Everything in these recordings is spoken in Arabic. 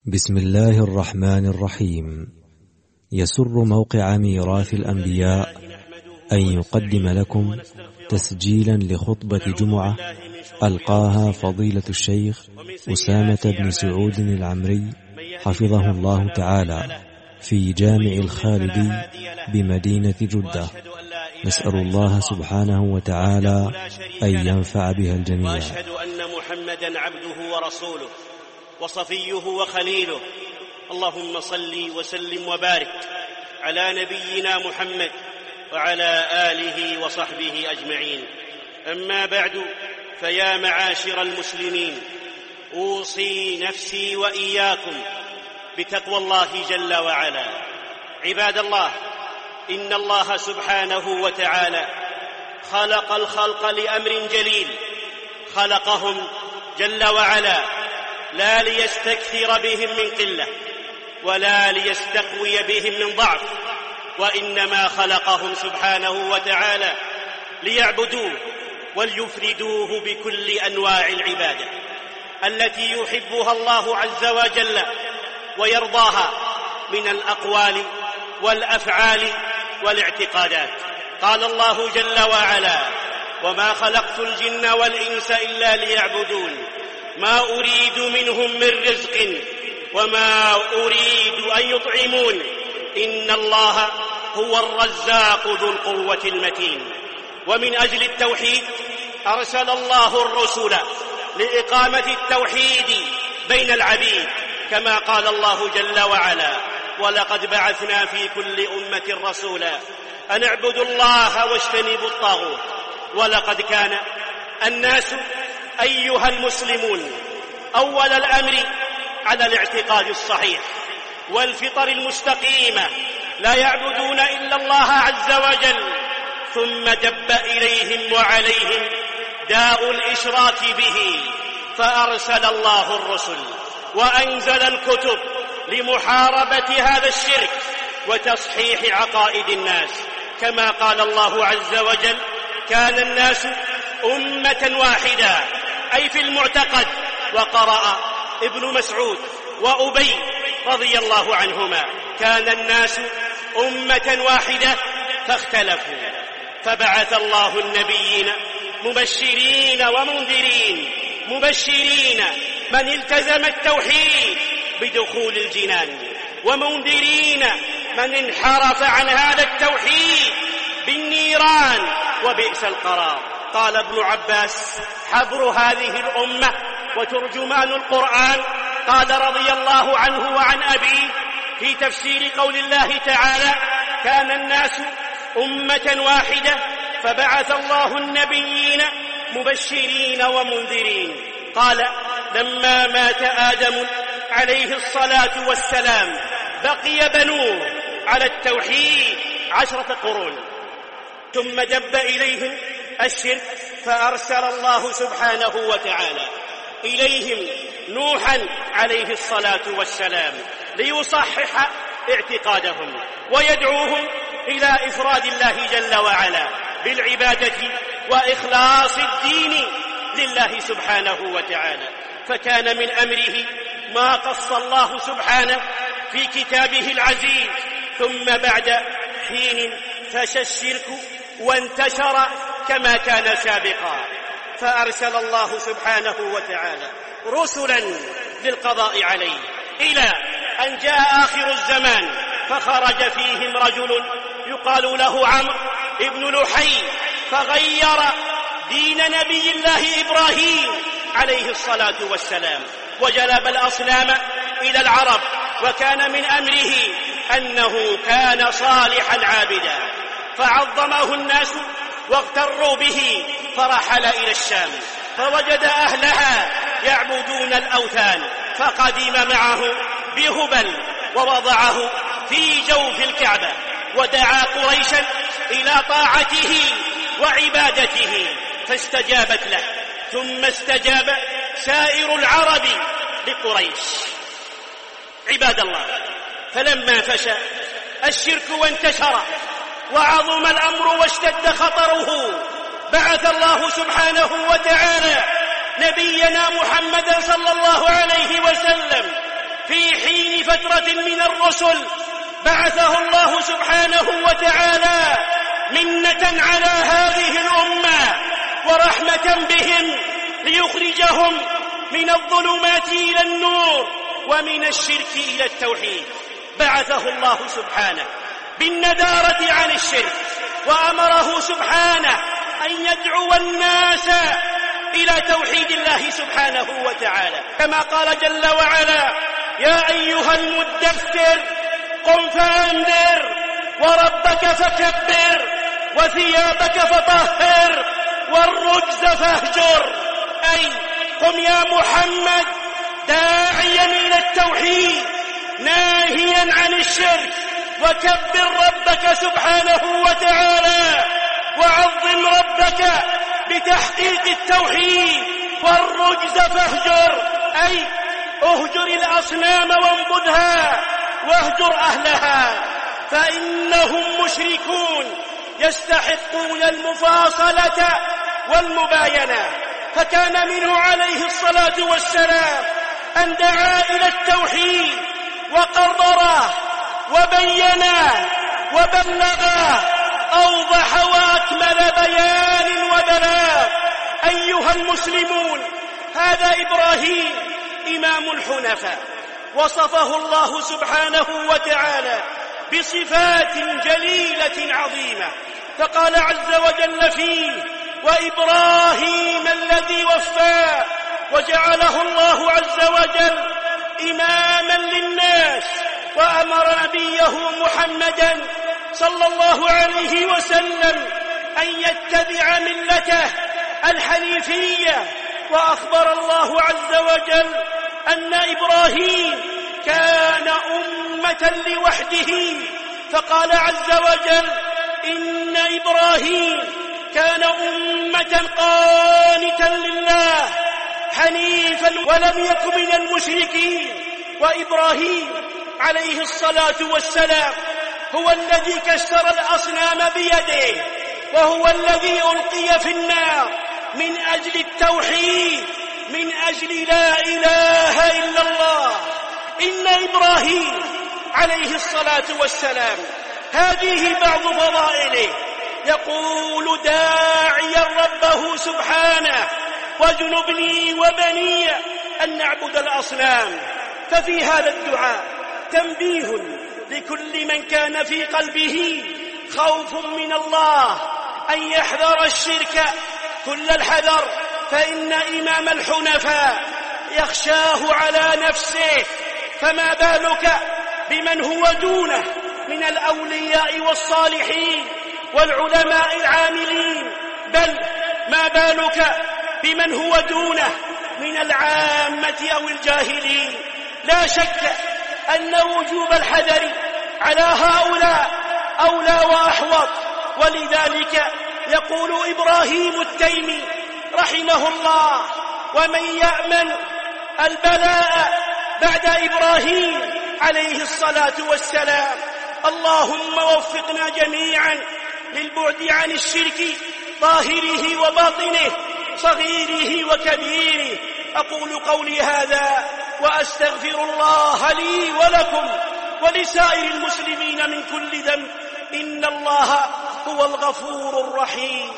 بسم الله الرحمن الرحيم. يسر موقع ميراث الأنبياء أن يقدم لكم تسجيلا لخطبة جمعة ألقاها فضيلة الشيخ أسامة بن سعود العمري حفظه الله تعالى في جامع الخالدي بمدينة جدة. نسأل الله سبحانه وتعالى أن ينفع بها الجميع. وأشهد أن محمدا عبده ورسوله وصفيه وخليله. اللهم صل وسلم وبارك على نبينا محمد وعلى آله وصحبه أجمعين. أما بعد، فيا معاشر المسلمين، أوصي نفسي وإياكم بتقوى الله جل وعلا. عباد الله، إن الله سبحانه وتعالى خلق الخلق لأمر جليل، خلقهم جل وعلا لا ليستكثر بهم من قلة ولا ليستقوي بهم من ضعف، وإنما خلقهم سبحانه وتعالى ليعبدوه وليفردوه بكل أنواع العبادة التي يحبها الله عز وجل ويرضاها من الأقوال والأفعال والاعتقادات. قال الله جل وعلا: وما خلقت الجن والإنس إلا ليعبدون ما أريد منهم من رزق وما أريد أن يطعمون إن الله هو الرزاق ذو القوة المتين. ومن أجل التوحيد أرسل الله الرسل لإقامة التوحيد بين العبيد، كما قال الله جل وعلا: ولقد بعثنا في كل أمة رسولا أن اعبدوا الله واجتنبوا الطاغوت. ولقد كان الناس أيها المسلمون أول الأمر على الاعتقاد الصحيح والفطر المستقيمة، لا يعبدون إلا الله عز وجل، ثم دب إليهم وعليهم داء الإشراك به، فأرسل الله الرسل وأنزل الكتب لمحاربة هذا الشرك وتصحيح عقائد الناس، كما قال الله عز وجل: كان الناس أمة واحدة، أي في المعتقد. وقرأ ابن مسعود وأبي رضي الله عنهما: كان الناس أمة واحدة فاختلفوا، فبعث الله النبيين مبشرين ومنذرين، مبشرين من التزم التوحيد بدخول الجنان، ومنذرين من انحرف عن هذا التوحيد بالنيران وبئس القرار. قال ابن عباس حبر هذه الأمة وترجمان القرآن، قال رضي الله عنه وعن أبيه في تفسير قول الله تعالى: كان الناس أمة واحدة فبعث الله النبيين مبشرين ومنذرين. قال: لما مات آدم عليه الصلاة والسلام بقي بنوه على التوحيد 10 قرون، ثم دب إليهم الشرك، فأرسل الله سبحانه وتعالى إليهم نوحا عليه الصلاة والسلام ليصحح اعتقادهم ويدعوهم إلى إفراد الله جل وعلا بالعبادة وإخلاص الدين لله سبحانه وتعالى. فكان من أمره ما قص الله سبحانه في كتابه العزيز. ثم بعد حين فشى الشرك وانتشر كما كان سابقا، فأرسل الله سبحانه وتعالى رسلا للقضاء عليه، إلى أن جاء آخر الزمان فخرج فيهم رجل يقال له عمرو ابن لحي، فغير دين نبي الله إبراهيم عليه الصلاة والسلام وجلب الأصنام إلى العرب. وكان من أمره أنه كان صالحا عابدا، فعظمه الناس واغتروا به، فرحل إلى الشام فوجد أهلها يعبدون الأوثان، فقدم معه بهبل ووضعه في جوف الكعبة ودعا قريشا إلى طاعته وعبادته، فاستجابت له، ثم استجاب سائر العرب لقريش. عباد الله، فلما فشى الشرك وانتشر وعظم الأمر واشتد خطره، بعث الله سبحانه وتعالى نبينا محمدا صلى الله عليه وسلم في فترة من الرسل بعثه الله سبحانه وتعالى منة على هذه الأمة ورحمة بهم ليخرجهم من الظلمات إلى النور ومن الشرك إلى التوحيد. بعثه الله سبحانه بالندارة عن الشرك، وأمره سبحانه أن يدعو الناس إلى توحيد الله سبحانه وتعالى، كما قال جل وعلا: يا أيها المدثر قم فأنذر وربك فكبر وثيابك فطهر والرجز فاهجر. أي قم يا محمد داعيا إلى التوحيد ناهيا عن الشرك، وكبر ربك سبحانه وتعالى وعظم ربك بتحقيق التوحيد. والرجز فاهجر أي اهجر الأصنام وانبذها واهجر أهلها، فإنهم مشركون يستحقون المفاصلة والمباينة. فكان منه عليه الصلاة والسلام أن دعا إلى التوحيد وقرره وبينه وبلغه أوضح وأكمل بيان وبلاغ. أيها المسلمون، هذا إبراهيم إمام الحنفاء، وصفه الله سبحانه وتعالى بصفات جليلة عظيمة، فقال عز وجل فيه: وإبراهيم الذي وفى. وجعله الله عز وجل إماما للناس، وأمر نبيه محمدا صلى الله عليه وسلم أن يتبع ملته الحنيفية. وأخبر الله عز وجل أن إبراهيم كان أمة لوحده، فقال عز وجل: إن إبراهيم كان أمة قانتا لله حنيفا ولم يك من المشركين. وإبراهيم عليه الصلاة والسلام هو الذي كسر الأصنام بيده، وهو الذي ألقي في النار من أجل التوحيد، من أجل لا إله إلا الله. إن إبراهيم عليه الصلاة والسلام هذه بعض فضائله، يقول داعيا ربه سبحانه: واجنبني وبني أن نعبد الأصنام. ففي هذا الدعاء تنبيه لكل من كان في قلبه خوف من الله أن يحذر الشرك كل الحذر، فإن إمام الحنفاء يخشاه على نفسه، فما بالك بمن هو دونه من الأولياء والصالحين والعلماء العاملين، بل ما بالك بمن هو دونه من العامة أو الجاهلين. لا شك أن وجوب الحذر على هؤلاء أولى وأحوط، ولذلك يقول إبراهيم التيمي رحمه الله: ومن يأمن البلاء بعد إبراهيم عليه الصلاة والسلام. اللهم وفقنا جميعا للبعد عن الشرك ظاهره وباطنه، صغيره وكبيره. أقول قولي هذا وأستغفر الله لي ولكم ولسائر المسلمين من كل ذنب، إن الله هو الغفور الرحيم.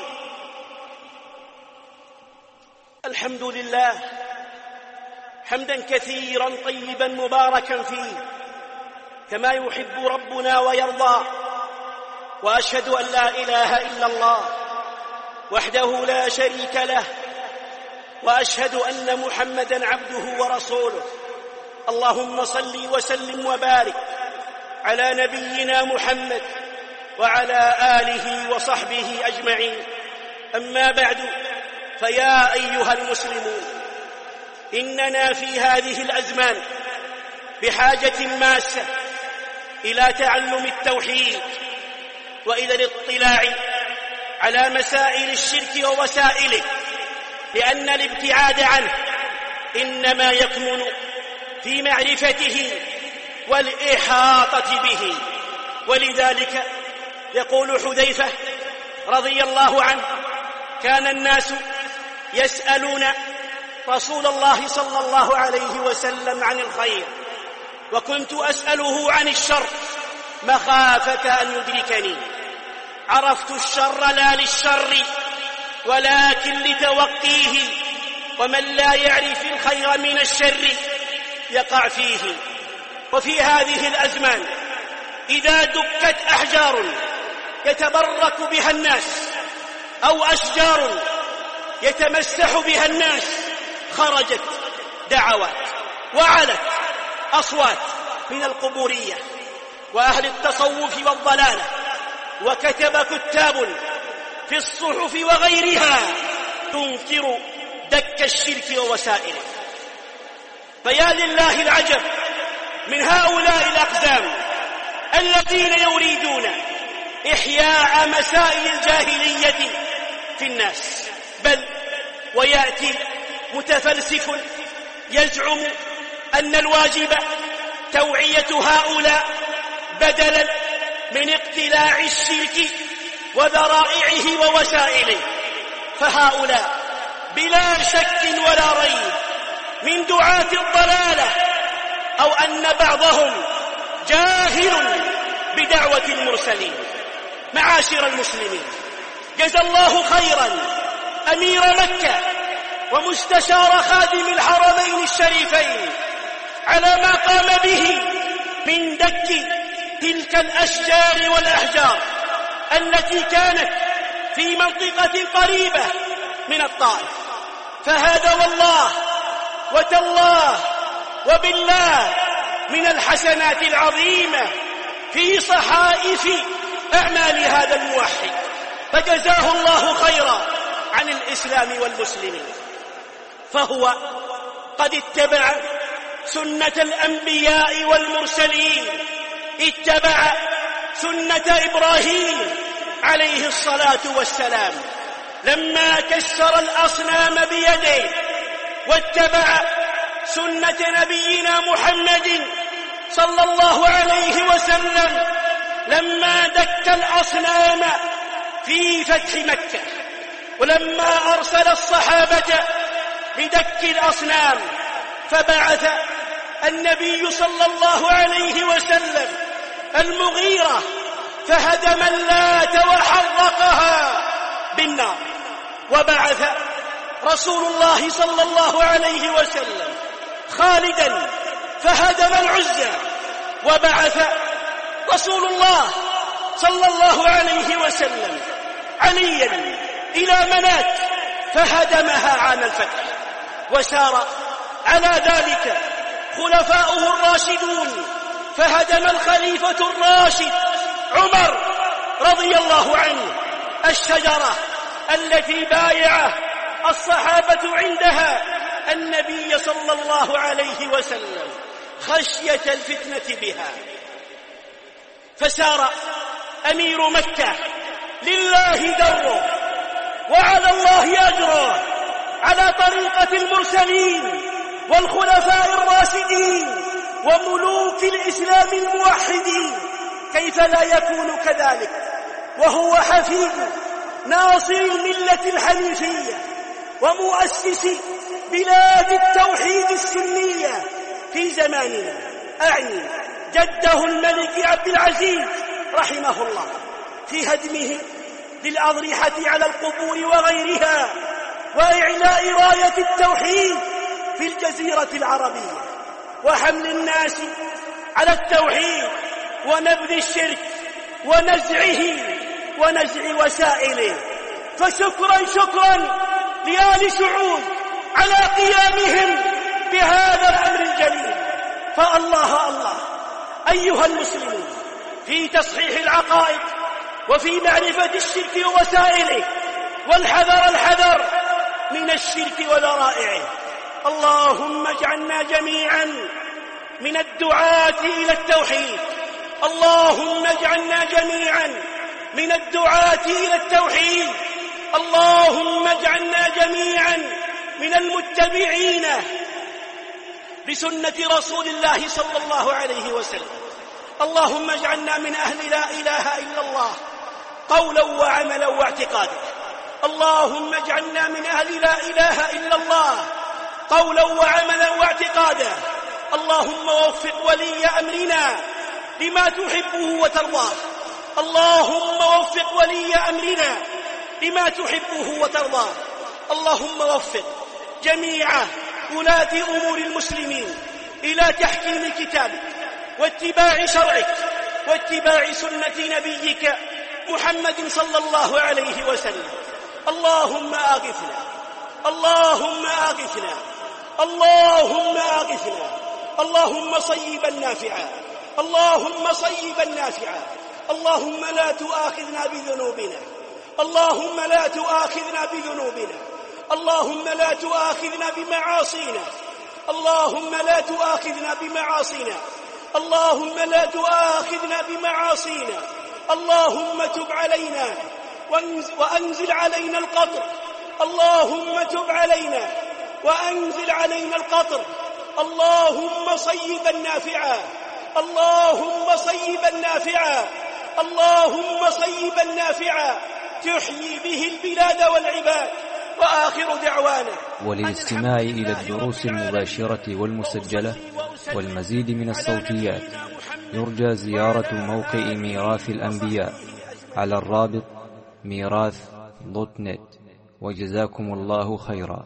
الحمد لله حمدا كثيرا طيبا مباركا فيه كما يحب ربنا ويرضى، وأشهد أن لا إله إلا الله وحده لا شريك له، وأشهد أن محمدا عبده ورسوله. اللهم صل وسلم وبارك على نبينا محمد وعلى آله وصحبه أجمعين. أما بعد، فيا أيها المسلمون، إننا في هذه الأزمان بحاجة ماسة إلى تعلم التوحيد وإلى الاطلاع على مسائل الشرك ووسائله، لأن الابتعاد عنه إنما يكمن في معرفته والإحاطة به. ولذلك يقول حذيفة رضي الله عنه: كان الناس يسألون رسول الله صلى الله عليه وسلم عن الخير، وكنت أسأله عن الشر مخافة أن يدركني. عرفت الشر لا للشر ولكن لتوقيه، ومن لا يعرف الخير من الشر يقع فيه. وفي هذه الأزمان إذا دكت أحجار يتبرك بها الناس أو أشجار يتمسح بها الناس خرجت دعوات وعلت أصوات من القبورية وأهل التصوف والضلالة، وكتب كتاب في الصحف وغيرها تنكر دك الشرك ووسائله. فيا لله العجب من هؤلاء الأقزام الذين يريدون إحياء مسائل الجاهلية في الناس، بل ويأتي متفلسف يزعم أن الواجب توعية هؤلاء بدلا من اقتلاع الشرك وذرائعه ووسائله. فهؤلاء بلا شك ولا ريب من دعاة الضلالة، أو أن بعضهم جاهل بدعوة المرسلين. معاشر المسلمين، جزى الله خيرا أمير مكة ومستشار خادم الحرمين الشريفين على ما قام به من دك تلك الأشجار والأحجار التي كانت في منطقة قريبة من الطائف. فهذا والله وتالله وبالله من الحسنات العظيمة في صحائف أعمال هذا الموحد، فجزاه الله خيرا عن الإسلام والمسلمين. فهو قد اتبع سنة الأنبياء والمرسلين، اتبع سنة إبراهيم عليه الصلاة والسلام لما كسر الأصنام بيده، واتبع سنة نبينا محمد صلى الله عليه وسلم لما دك الأصنام في فتح مكة، ولما أرسل الصحابة لدك الأصنام فبعث النبي صلى الله عليه وسلم المغيرة فهدم اللات وحرقها بالنار، وبعث رسول الله صلى الله عليه وسلم خالدا فهدم العزى، وبعث رسول الله صلى الله عليه وسلم عليا إلى منات فهدمها عام الفتح. وسار على ذلك خلفاؤه الراشدون، فهدم الخليفة الراشد عمر رضي الله عنه الشجرة التي بايع الصحابة عندها النبي صلى الله عليه وسلم خشية الفتنة بها. فسار أمير مكة لله دره وعلى الله أجره على طريقة المرسلين والخلفاء الراشدين وملوك الإسلام الموحدين، كيف لا يكون كذلك وهو حفيد ناصر الملة الحنيفية ومؤسس بلاد التوحيد السنية في زماننا، أعني جده الملك عبد العزيز رحمه الله في هدمه للأضرحة على القبور وغيرها وإعلاء راية التوحيد في الجزيرة العربية وحمل الناس على التوحيد ونبذ الشرك ونزعه ونزع وسائله. فشكرا لآل سعود على قيامهم بهذا الأمر الجليل. فالله أيها المسلمون في تصحيح العقائد وفي معرفة الشرك ووسائله، والحذر من الشرك وذرائعه. اللهم اجعلنا جميعا من الدعاة إلى التوحيد، اللهم اجعلنا جميعا من الدعاة إلى التوحيد، اللهم اجعلنا جميعا من المتبعين بسنة رسول الله صلى الله عليه وسلم. اللهم اجعلنا من أهل لا إله إلا الله قولا وعملا واعتقادا. اللهم اجعلنا من أهل لا إله إلا الله قولا وعملا واعتقادا. اللهم وفق ولي أمرنا لما تحبه وترضاه. اللهم وفق ولي أمرنا لما تحبه وترضاه. اللهم وفق جميع ولاة أمور المسلمين إلى تحكيم كتابك واتباع شرعك واتباع سنة نبيك محمد صلى الله عليه وسلم. اللهم آغثنا، اللهم آغثنا، اللهم آغثنا، اللهم صيبا نافعا، اللهم صيبا نافعا. اللهم لا تؤاخذنا بذنوبنا، اللهم لا تؤاخذنا بذنوبنا، اللهم لا تؤاخذنا بمعاصينا، اللهم لا تؤاخذنا بمعاصينا، اللهم لا تؤاخذنا بمعاصينا. اللهم تب علينا وأنزل علينا القطر، اللهم تب علينا وأنزل علينا القطر. اللهم صيبا نافعا، اللهم صيبا نافعا، اللهم صيبا نافعا تحيي به البلاد والعباد. وآخر دعوانا. وللاستماع إلى الدروس المباشرة والمسجلة والمزيد من الصوتيات يرجى زيارة موقع ميراث الأنبياء على الرابط ميراث.net. وجزاكم الله خيرا.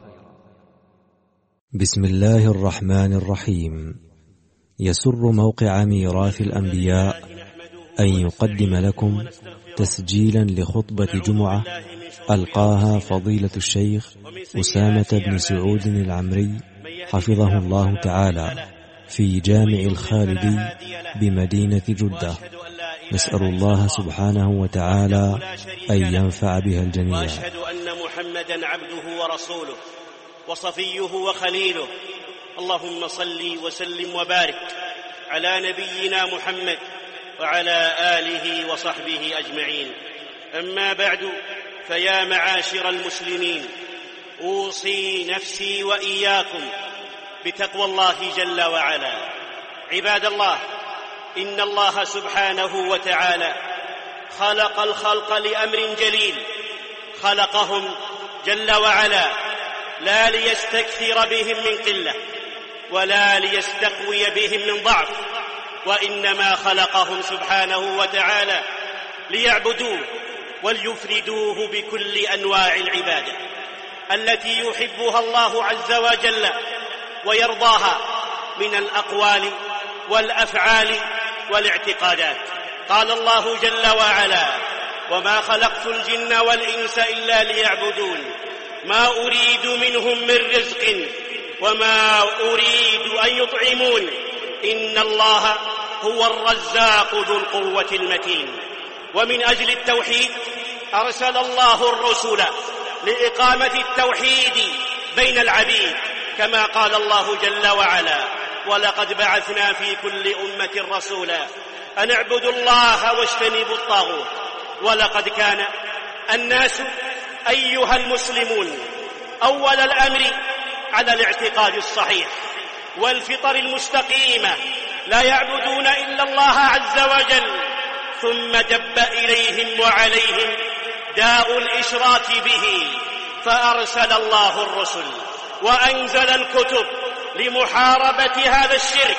بسم الله الرحمن الرحيم. يسر موقع ميراث الأنبياء أن يقدم لكم تسجيلا لخطبة جمعة ألقاها فضيلة الشيخ أسامة بن سعود العمري حفظه الله تعالى في جامع الخالدي بمدينة جدة. نسأل الله سبحانه وتعالى أن ينفع بها الجميع. وأشهد أن محمدا عبده ورسوله وصفيه وخليله. اللهم صل وسلم وبارك على نبينا محمد وعلى آله وصحبه أجمعين. أما بعد، فيا معاشر المسلمين، أوصي نفسي وإياكم بتقوى الله جل وعلا. عباد الله، إن الله سبحانه وتعالى خلق الخلق لأمر جليل، خلقهم جل وعلا لا ليستكثر بهم من قلة ولا ليستقوي بهم من ضعف، وإنما خلقهم سبحانه وتعالى ليعبدوه وليفردوه بكل أنواع العبادة التي يحبها الله عز وجل ويرضاها من الأقوال والأفعال والاعتقادات. قال الله جل وعلا: وما خلقت الجن والإنس إلا ليعبدون ما أريد منهم من رزق وما أريد أن يطعمون إن الله هو الرزاق ذو القوة المتين. ومن أجل التوحيد أرسل الله الرسل لإقامة التوحيد بين العبيد، كما قال الله جل وعلا: ولقد بعثنا في كل أمة رسولا أن اعبدوا الله واجتنبوا الطاغوت. ولقد كان الناس أيها المسلمون أول الأمر على الاعتقاد الصحيح والفطر المستقيمة، لا يعبدون إلا الله عز وجل، ثم دب إليهم وعليهم داء الإشراك به، فأرسل الله الرسل وأنزل الكتب لمحاربة هذا الشرك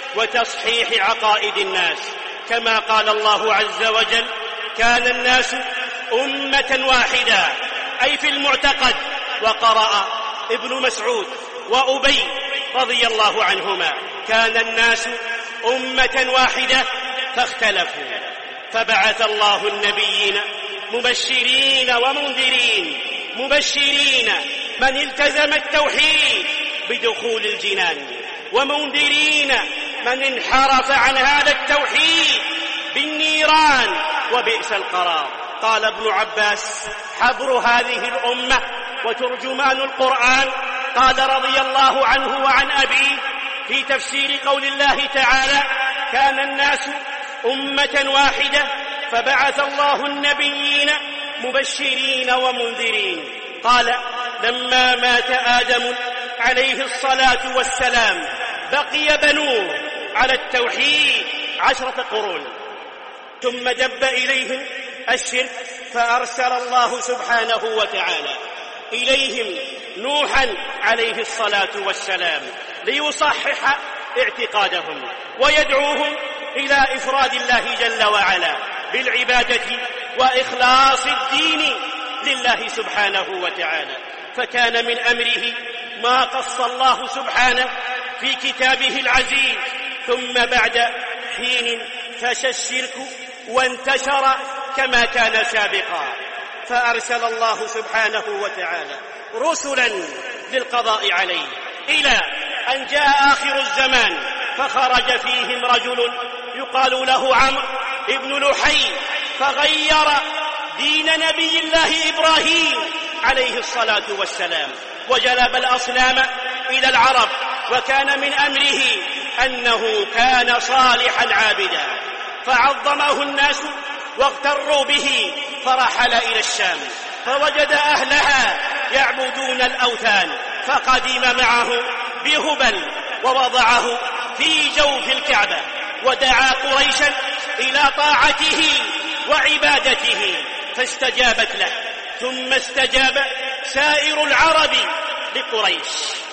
وتصحيح عقائد الناس، كما قال الله عز وجل: كان الناس أمة واحدة، أي في المعتقد. وقرأ ابن مسعود وأبي رضي الله عنهما: كان الناس أمة واحدة فاختلفوا، فبعث الله النبيين مبشرين ومنذرين، مبشرين من التزم التوحيد بدخول الجنان، ومنذرين من انحرف عن هذا التوحيد بالنيران وبئس القرار. قال ابن عباس حبر هذه الأمة وترجمان القرآن، قال رضي الله عنه وعن أبيه في تفسير قول الله تعالى: كان الناس أمة واحدة فبعث الله النبيين مبشرين ومنذرين. قال: لما مات آدم عليه الصلاة والسلام بقي بنوه على التوحيد 10 قرون، ثم دب إليهم الشرك، فأرسل الله سبحانه وتعالى إليهم نوحا عليه الصلاة والسلام ليصحح اعتقادهم ويدعوهم إلى إفراد الله جل وعلا بالعبادة وإخلاص الدين لله سبحانه وتعالى. فكان من أمره ما قص الله سبحانه في كتابه العزيز. ثم بعد حين فشى الشرك وانتشر كما كان سابقا، فأرسل الله سبحانه وتعالى رسلا للقضاء عليه، إلى أن جاء آخر الزمان فخرج فيهم رجل يقال له عمرو ابن لحي، فغير دين نبي الله إبراهيم عليه الصلاة والسلام وجلب الأصنام إلى العرب. وكان من أمره أنه كان صالحا عابدا، فعظمه الناس واغتروا به، فرحل إلى الشام فوجد أهلها يعبدون الأوثان، فقدم معه بهبل ووضعه في جوف الكعبة، ودعا قريشا إلى طاعته وعبادته فاستجابت له، ثم استجاب سائر العرب لقريش.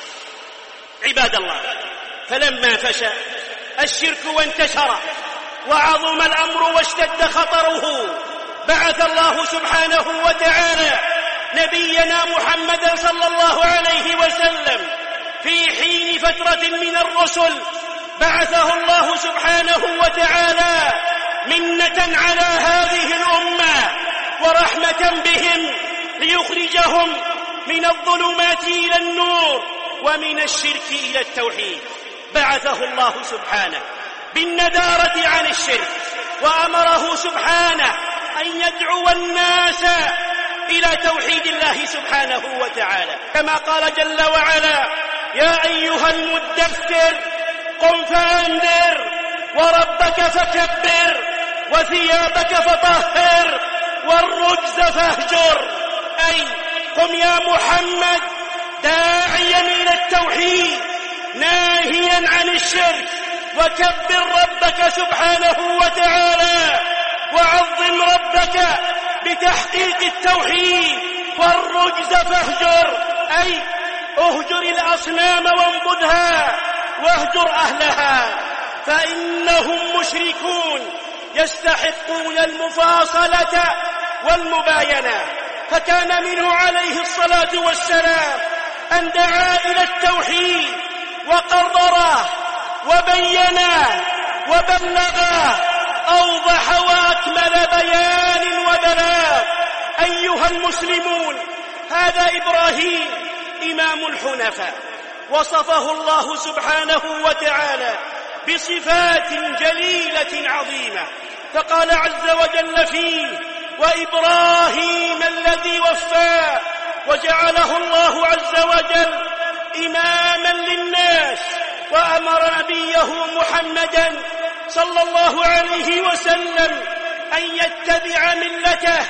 عباد الله، فلما فشى الشرك وانتشر وعظم الأمر واشتد خطره، بعث الله سبحانه وتعالى نبينا محمدا صلى الله عليه وسلم في حين فترة من الرسل، بعثه الله سبحانه وتعالى منة على هذه الأمة ورحمة بهم ليخرجهم من الظلمات إلى النور ومن الشرك إلى التوحيد. بعثه الله سبحانه بالندارة عن الشرك، وأمره سبحانه أن يدعو الناس إلى توحيد الله سبحانه وتعالى، كما قال جل وعلا: يا أيها المدثر قم فأنذر وربك فكبر وثيابك فطهر والرجز فاهجر. أي قم يا محمد داعيا إلى التوحيد ناهيا عن الشرك، وكبر ربك سبحانه وتعالى وعظم ربك بتحقيق التوحيد. والرجز فاهجر، أي اهجر الأصنام وانبذها واهجر أهلها، فإنهم مشركون يستحقون المفاصلة والمباينة. فكان منه عليه الصلاة والسلام أن دعا إلى التوحيد وقرره وبينه وبلغه أوضح وأكمل بيان وبلاغ. أيها المسلمون، هذا إبراهيم إمام الحنفاء، وصفه الله سبحانه وتعالى بصفات جليلة عظيمة، فقال عز وجل فيه: وإبراهيم الذي وفى، وجعله الله عز وجل إماما للناس، وأمر نبيه محمدا صلى الله عليه وسلم أن يتبع ملته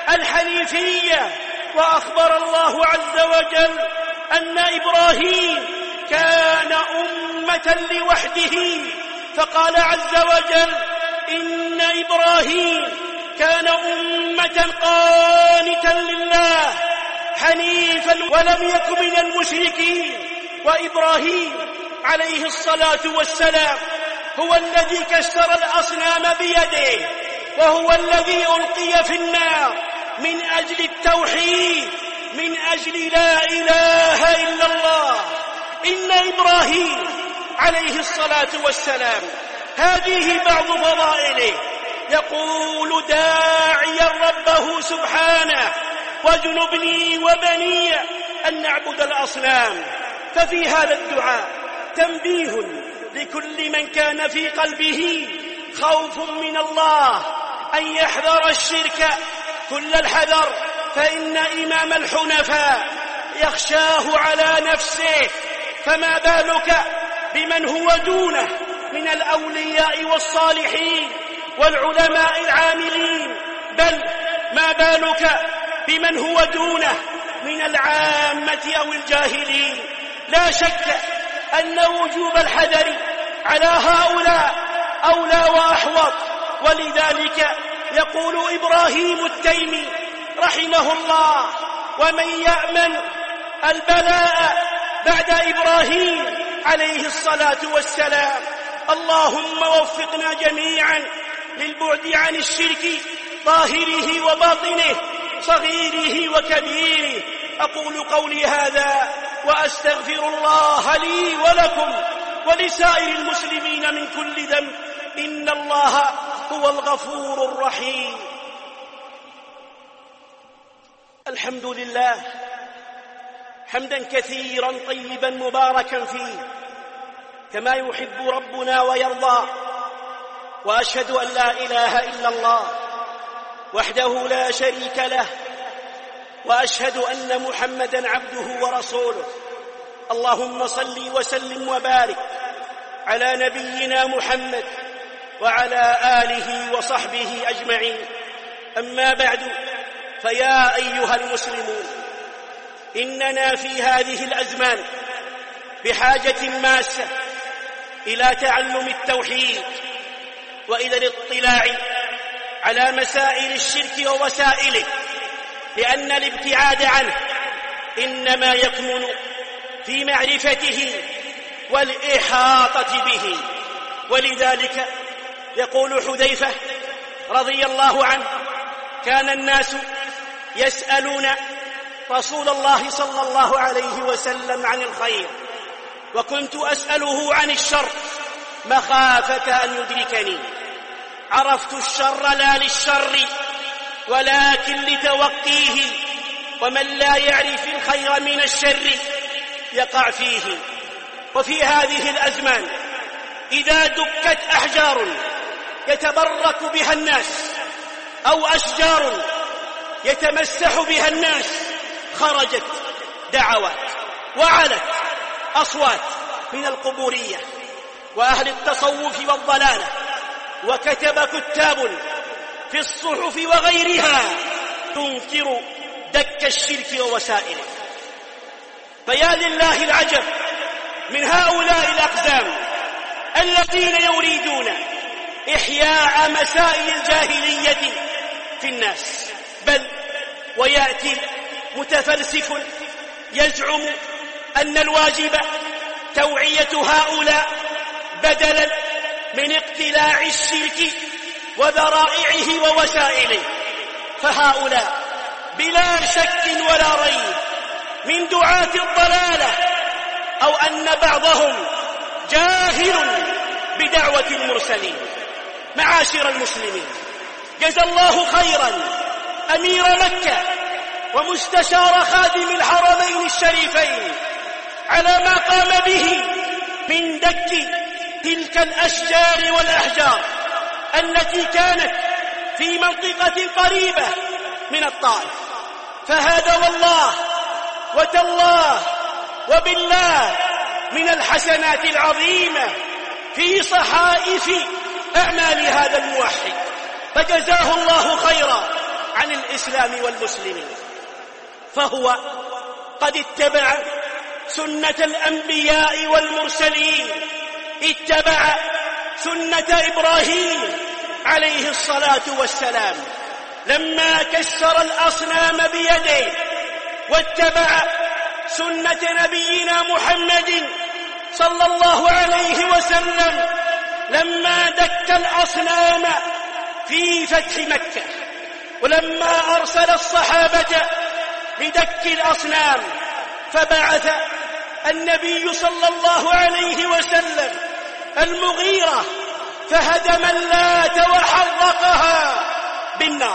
الحنيفية. وأخبر الله عز وجل أن إبراهيم كان أمة لوحده، فقال عز وجل: إن إبراهيم كان أمة قانتا لله حنيفا ولم يك من المشركين. وإبراهيم عليه الصلاة والسلام هو الذي كسر الأصنام بيده، وهو الذي ألقي في النار من أجل التوحيد، من أجل لا إله إلا الله. إن إبراهيم عليه الصلاة والسلام هذه بعض فضائله، يقول داعيا ربه سبحانه: واجنبني وبني أن نعبد الأصنام. ففي هذا الدعاء تنبيه لكل من كان في قلبه خوف من الله أن يحذر الشرك كل الحذر، فإن إمام الحنفاء يخشاه على نفسه، فما بالك بمن هو دونه من الأولياء والصالحين والعلماء العاملين، بل ما بالك بمن هو دونه من العامة أو الجاهلين. لا شك أن وجوب الحذر على هؤلاء أولى وأحوط، ولذلك يقول إبراهيم التيمي رحمه الله: ومن يأمن البلاء بعد إبراهيم عليه الصلاة والسلام. اللهم وفقنا جميعا للبعد عن الشرك ظاهره وباطنه صغيره وكبيره. أقول قولي هذا وأستغفر الله لي ولكم ولسائر المسلمين من كل ذنب، إن الله هو الغفور الرحيم. الحمد لله حمدا كثيرا طيبا مباركا فيه كما يحب ربنا ويرضى، وأشهد أن لا إله إلا الله وحده لا شريك له، وأشهد أن محمدا عبده ورسوله. اللهم صل وسلم وبارك على نبينا محمد وعلى آله وصحبه أجمعين. أما بعد، فيا أيها المسلمون، إننا في هذه الأزمان بحاجة ماسة إلى تعلم التوحيد وإلى الاطلاع على مسائل الشرك ووسائله، لأن الابتعاد عنه إنما يكمن في معرفته والإحاطة به. ولذلك يقول حذيفة رضي الله عنه: كان الناس يسألون رسول الله صلى الله عليه وسلم عن الخير، وكنت أسأله عن الشر مخافة أن يدركني. عرفت الشر لا للشر ولكن لتوقيه، ومن لا يعرف الخير من الشر يقع فيه. وفي هذه الأزمان إذا دكت أحجار يتبرك بها الناس أو أشجار يتمسح بها الناس، خرجت دعوات وعلت أصوات من القبورية وأهل التصوف والضلالة، وكتب كتاب في الصحف وغيرها تنكر دك الشرك ووسائله. فيا لله العجب من هؤلاء الأقزام الذين يريدون إحياء مسائل الجاهلية في الناس، بل ويأتي متفلسف يزعم أن الواجب توعية هؤلاء بدلا من اقتلاع الشرك وذرائعه ووسائله. فهؤلاء بلا شك ولا ريب من دعاة الضلالة، أو أن بعضهم جاهل بدعوة المرسلين. معاشر المسلمين، جزى الله خيرا أمير مكة ومستشار خادم الحرمين الشريفين على ما قام به من دك تلك الأشجار والأحجار التي كانت في منطقة قريبة من الطائف. فهذا والله وتالله وبالله من الحسنات العظيمة في صحائف أعمال هذا الموحد، فجزاه الله خيرا عن الإسلام والمسلمين. فهو قد اتبع سنة الأنبياء والمرسلين، اتبع سنة إبراهيم عليه الصلاة والسلام لما كسر الأصنام بيده، واتبع سنة نبينا محمد صلى الله عليه وسلم لما دك الأصنام في فتح مكة، ولما أرسل الصحابة لدك الأصنام فبعث النبي صلى الله عليه وسلم المغيرة فهدم اللات وحرقها بالنار،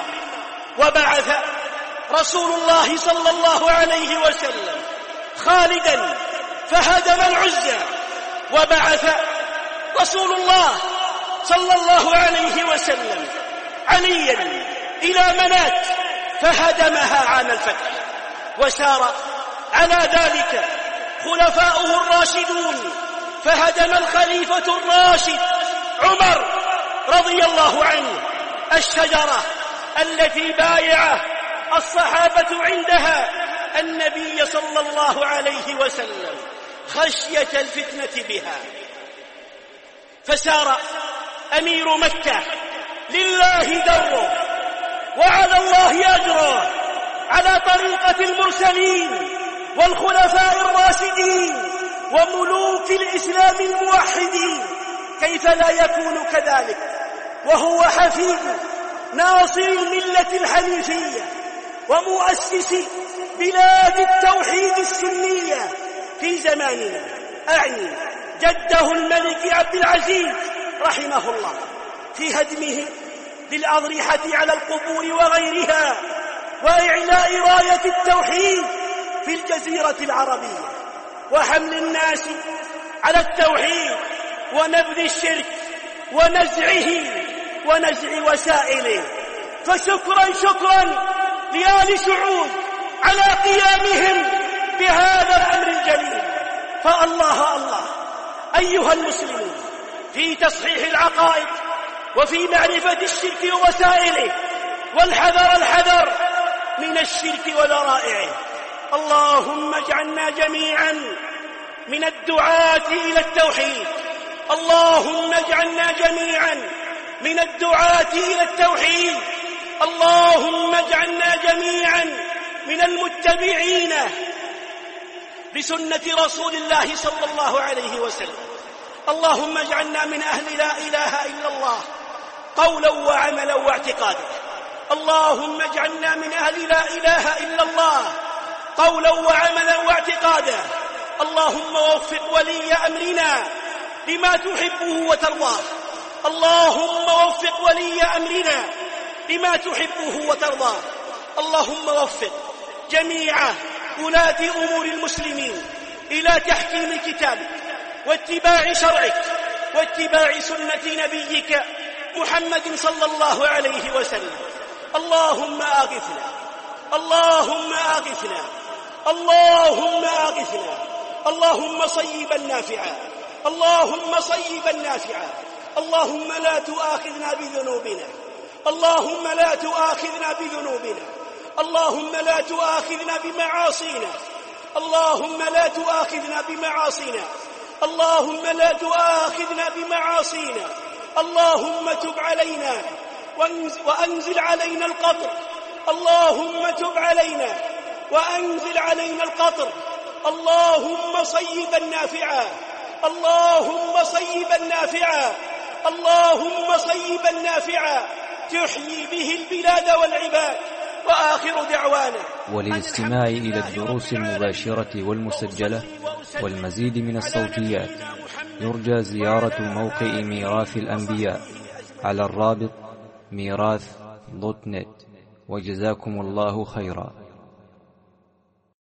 وبعث رسول الله صلى الله عليه وسلم خالدا فهدم العزى، وبعث رسول الله صلى الله عليه وسلم عليا إلى منات فهدمها عام الفتح. وسار على ذلك خلفاؤه الراشدون، فهدم الخليفة الراشد عمر رضي الله عنه الشجرة التي بايع الصحابة عندها النبي صلى الله عليه وسلم خشية الفتنة بها. فسار أمير مكة لله دره وعلى الله أجره على طريقة المرسلين والخلفاء الراشدين، وملوك الإسلام الموحدين، كيف لا يكون كذلك وهو حفيد ناصر الملة الحنيفية ومؤسس بلاد التوحيد السنية في زماننا، أعني جده الملك عبد العزيز رحمه الله، في هدمه للأضرحة على القبور وغيرها وإعلاء راية التوحيد في الجزيرة العربية وحمل الناس على التوحيد ونبذ الشرك ونزع وسائله. فشكرا لآل سعود على قيامهم بهذا الأمر الجليل. فالله أيها المسلمون في تصحيح العقائد وفي معرفة الشرك ووسائله، والحذر من الشرك وذرائعه. اللهم اجعلنا جميعا من الدعاة إلى التوحيد، اللهم اجعلنا جميعا من الدعاة إلى التوحيد، اللهم اجعلنا جميعا من المتبعين لسنة رسول الله صلى الله عليه وسلم. اللهم اجعلنا من أهل لا إله إلا الله قولا وعملا واعتقادا. اللهم اجعلنا من أهل لا إله إلا الله قولا وعملا واعتقادا. اللهم وفق ولي أمرنا لما تحبه وترضاه، اللهم وفق ولي أمرنا لما تحبه وترضاه. اللهم وفق جميع ولاة أمور المسلمين إلى تحكيم كتابك واتباع شرعك واتباع سنة نبيك محمد صلى الله عليه وسلم. اللهم آغثنا، اللهم آغثنا، اللهم آغثنا، اللهم صيبا نافعا، اللهم صيبا نافعا. اللهم لا تؤاخذنا بذنوبنا، اللهم لا تؤاخذنا بذنوبنا، اللهم لا تؤاخذنا بمعاصينا، اللهم لا تؤاخذنا بمعاصينا، اللهم لا تؤاخذنا بمعاصينا. اللهم تب علينا وأنزل علينا القطر، اللهم تب علينا وأنزل علينا القطر. اللهم صيبا نافعا، اللهم صيبا نافعا، اللهم صيبا نافعا تحيي به البلاد والعباد. وآخر دعوانا. وللاستماع إلى الدروس المباشرة والمسجلة والمزيد من الصوتيات يرجى زيارة موقع ميراث الأنبياء على الرابط ميراث.net. وجزاكم الله خيرا.